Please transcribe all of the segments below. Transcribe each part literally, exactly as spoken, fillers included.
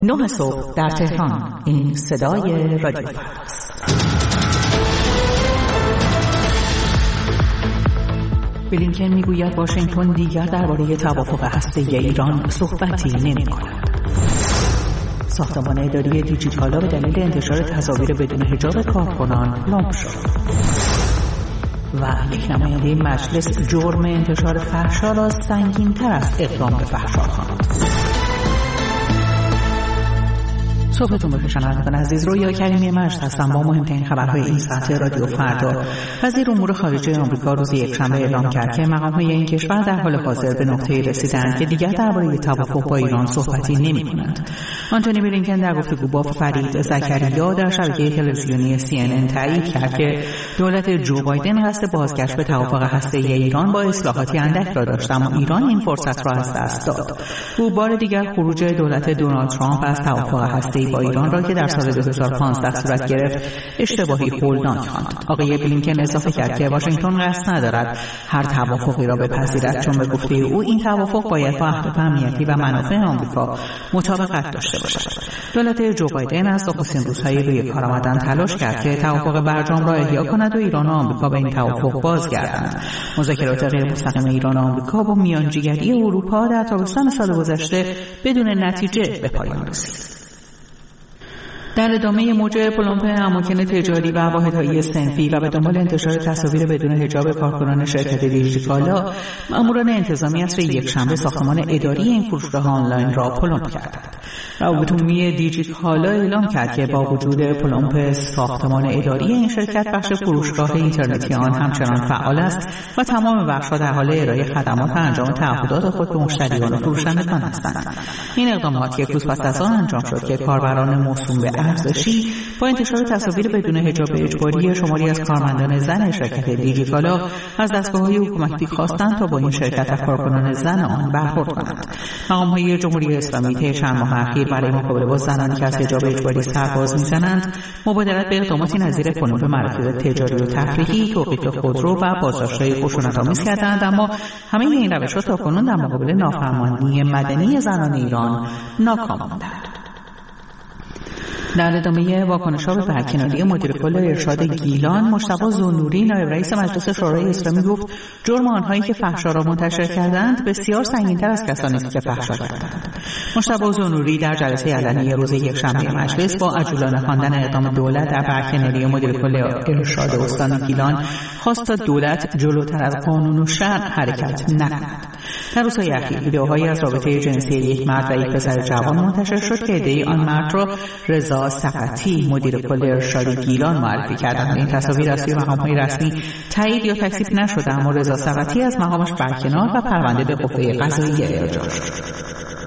نه صبح در تهران. این صدای رادیو فرداست. بلینکن میگوید واشنگتن دیگر درباره توافق هسته‌ای ایران صحبتی نمی‌کند. ساختمان اداری دیجیکالا به دلیل انتشار تصاویر بدون حجاب کارکنان لامپ شد. و یک نماینده مجلس جرم انتشار فحشا را سنگین‌تر از اقدام به فحشا خواند. صبحتون بخیر شنوندگان عزیز، رویا کریمی مجد هستم با مهمترین خبرهای این ساعت رادیو فردا. وزیر امور خارجه آمریکا روز یکشنبه اعلام کرد که مقام‌های این کشور در حال حاضر به نقطه‌ای رسیدند که دیگر درباره توافق با ایران صحبتی نمی‌کنند. آنتونی بلینکن در گفتگو با فرید زکریا در شبکه تلویزیونی سی ان ان تایید کرد که دولت جو بایدن قصد بازگشت به توافق هسته‌ای ایران با اصلاحاتی اندک را داشت، اما ایران این فرصت را از دست داد. او بار دیگر خروج دولت دونالد ترامپ از توافق هسته‌ای با ایران را که در سال دو هزار و پانزده صورت گرفت اشتباهی هولناک خواند. آقای بلینکن اضافه کرد که واشنگتن قصد ندارد هر توافقی را بپذیرد، چون به گفته او این توافق باید با اهداف امنیتی و منافع آمریکا مطابقت داشته باشد. دولت جو بایدن از نخستین روزهای روی کار آمدن تلاش کرد که توافق برجام را احیا کند و ایران و آمریکا به این توافق بازگردند. مذاکرات غیر مستقیم ایران و آمریکا با میانجیگری اروپا در تابستان سال گذشته بدون نتیجه به پایان رسید. در ادامه موج پلمپ اماکن تجاری و واحدهای صنفی و به دنبال انتشار تصاویر بدون حجاب کارکنان شرکت دیجیکالا، ماموران انتظامی عصر یکشنبه ساختمان اداری این فروشگاه آنلاین را پلمپ کردند. روابط عمومی دیجیکالا اعلام کرد که با وجود پلمپ ساختمان اداری این شرکت، بخش فروشگاه اینترنتی آن همچنان فعال است و تمام بخش‌ها در حال ارائه خدمات و انجام تعهدات خود به مشتریان و فروشندگان هستند. این اقدامات یک روز پس از آن انجام شد که کاربران موسوم به ارزشی با انتشار تصاویر بدون حجاب اجباری شماری از کارمندان زن شرکت دیجیکالا از دستگاه‌های حکومتی خواستند تا با این شرکت و کارکنان زن آن برخورد کنند. مقام‌های جمهوری اسلامی طی چند ماه اخیر برای مقابله با زنانی که از حجاب اجباری سرباز می‌زنند، مبادرت به اقداماتی نظیر پلمپ مراکز تجاری و تفریحی، توقیف خودرو و بازداشت‌های خشونت‌آمیز کردند، اما همه این روش‌ها تاکنون در مقابل نافرمانی مدنی زنان ایران ناکام ماندند. در ادامه واکنش‌ها به برکناری مدیر کل ارشاد گیلان، مجتبی ذوالنوری نایب رئیس مجلس شورای اسلامی گفت جرم آنهایی که فحشا را منتشر کردند بسیار سنگین‌تر از کسانی که فحشا کردند. مجتبی ذوالنوری در جلسه علنی روز یکشنبه مجلس با عجولانه خواندن اقدام دولت در برکناری مدیر کل ارشاد استان گیلان خواست تا دولت جلوتر از قانون و شرع حرکت نکند. در روزهای اخیر ویدئوهایی از رابطه جنسی یک مرد و یک پسر جوان منتشر شد که عده‌ای آن مرد را رضا سقطی مدیر کل ارشاد گیلان معرفی کردند. این تصاویر از سوی مقام‌های رسمی تایید یا تکذیب نشده، اما رضا سقطی از مقامش برکنار و پرونده به قوه قضاییه ارجاع شد.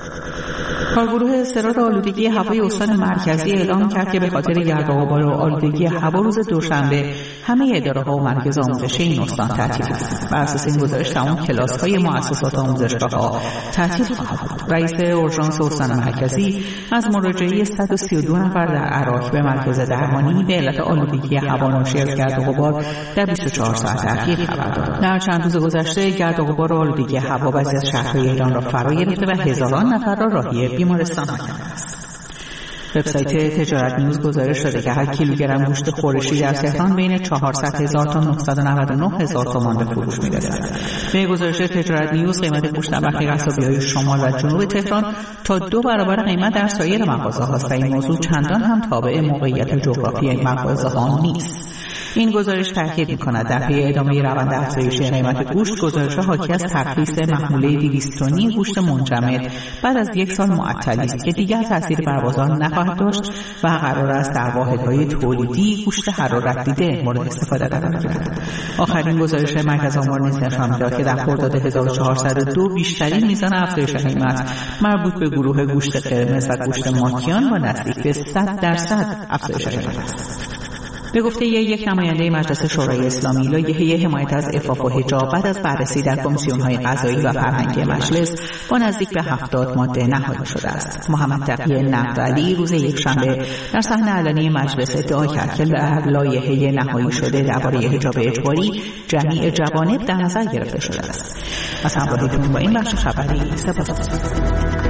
کارگروه اضطرار آلودگی هوای استان مرکزی اعلام کرد که به خاطر گرد و غبار و آلودگی هوا روز دوشنبه همه اداره‌ها و مراکز آموزشی این استان تعطیل هستند. بر اساس این گزارش تمام کلاس‌های مؤسسات آموزشگاه‌ها تعطیل خواهد بود. رئیس اورژانس استان مرکزی از مراجعه صد و سی و دو نفر در عراق به مرکز درمانی به علت آلودگی هوا ناشی از گرد و غبار در بیست و چهار ساعت اخیر خبر داد. در چند روز گذشته گرد و غبار و آلودگی هوا بعضی از شهرهای ایران را فرا گرفته و هزاران نفر را راهی بیمارستان کرده است. وبسایت تجارت نیوز گزارش داده که هر کیلوگرم گوشت خورشی در تهران بین چهارصد هزار تا نهصد و نود و نه هزار تومان به فروش می‌رسد. به گزارش تجارت نیوز قیمت گوشت در برخی قصابی‌های شمال و جنوب تهران تا دو برابر قیمت در سایر مغازه‌هاست و این موضوع چندان هم تابع موقعیت جغرافیایی مغازه‌ها نیست. این گزارش تاکید می‌کند در پی ادامه روند افزایش قیمت گوشت، گزارش‌ها حاکی از ترخیص محموله دویست تنی گوشت منجمد بعد از یک سال معطلی است که دیگر تأثیر بر بازار نخواهد داشت و قرار است در واحدهای تولیدی گوشت حرارت دیده مورد استفاده قرار گیرد. آخرین گزارش مرکز آمار نیز نشان می‌دهد که در خرداد هزار و چهارصد و دو بیشترین میزان افزایش قیمت مربوط به گروه گوشت قرمز و گوشت ماکیان با نزدیک به صد درصد افزایش قیمت است. به گفته یک نماینده مجلس شورای اسلامی، لایحه حمایت از عفاف و حجاب بعد از بررسی در کمیسیون‌های قضایی و فرهنگی مجلس با نزدیک به هفتاد ماده نهایی شده است. محمد تقی نقدعلی روز یکشنبه در صحن علنی مجلس ادعا کرد که لایحه نهایی شده درباره حجاب اجباری جمیع جوانب در نظر گرفته شده است. از همراهیتون با این بخش خبری سپاسگزارم.